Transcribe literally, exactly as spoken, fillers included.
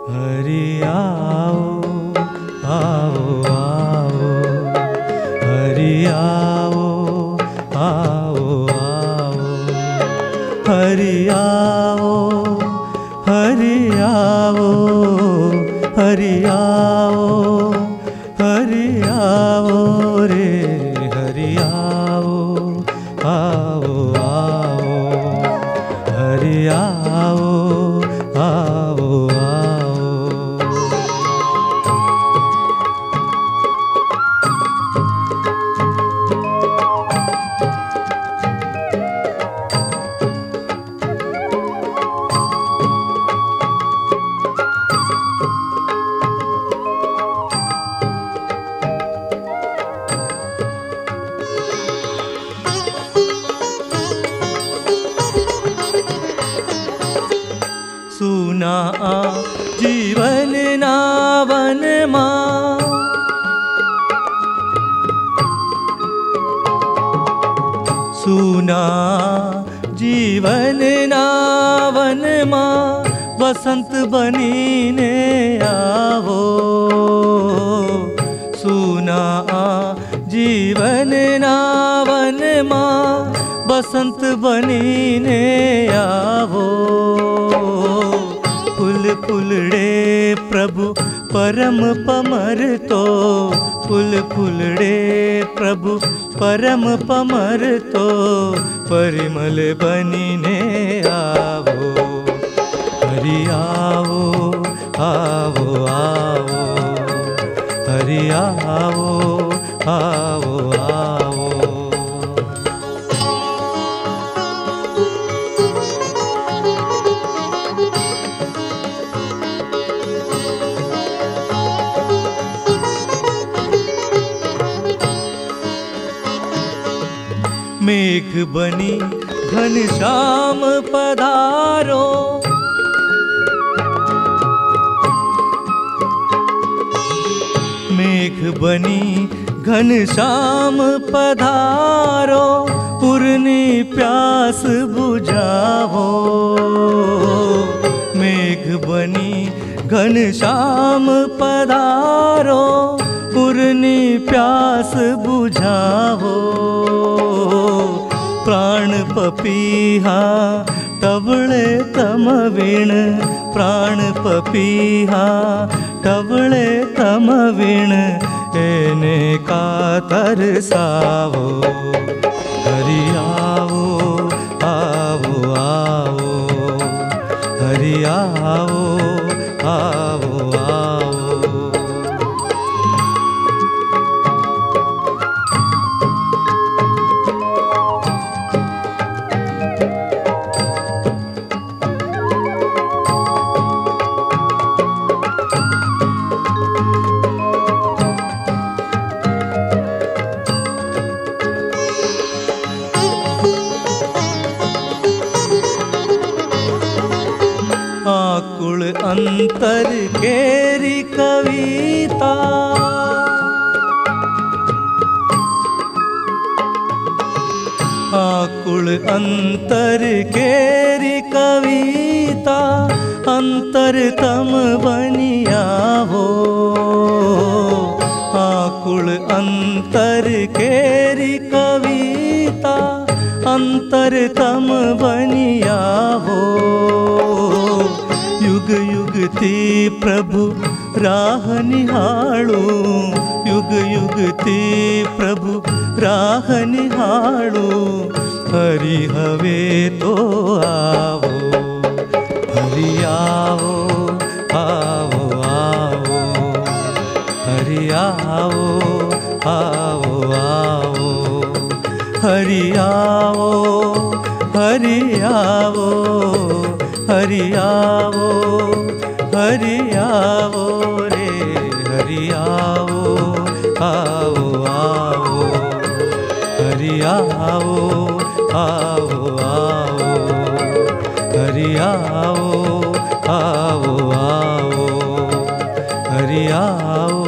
हरि आओ आओ आओ, हरि आओ आओ आओ, हरि आओ हरि आओ, हरि आओ हरि आओ रे, हरि आओ आओ आओ, हरि आओ आओ आओ। सुना जीवन नावन मां, सुना जीवन नावन मां, बसंत बनीने आवो। सुना जीवन नावन मां, बसंत बनीने आवो। फूल फूलड़े प्रभु परम पमर तो, फूल फूलड़े प्रभु परम पमर तो, परिमल बनीने आवो। हरि आओ आओ आओ, हरि आओ आओ आओ। मेघ बनी घनश्याम पधारो, मेघ बनी घनश्याम पधारो, पुरनी प्यास बुझावो। मेघ बनी घनश्याम पधारो, पुरनी प्यास बुझावो। प्राण पपीहा टवळे तम वीण, प्राण पपीहा टवळे तम वीण, एने कातर सावो। हरि आओ आओ आओ, हरि आओ आओ आओ। आकुल अंतर केरी कविता, आकुल अंतर केरी कविता, अंतर तम बनियावो। आकुल अंतर केरी कविता, अंतर तम बनियावो। युग युग थी प्रभु राह निहाळू, युग युग थी प्रभु राह निहाळू, हरि हवे तो आवो। हरि आओ आओ आओ, हरि आओ आओ आओ, हरि आओ हरि आओ, हरि आओ हरि आओ रे, हरि आओ आओ आओ, हरि आओ आओ आओ, हरि आओ आओ आओ, हरि आओ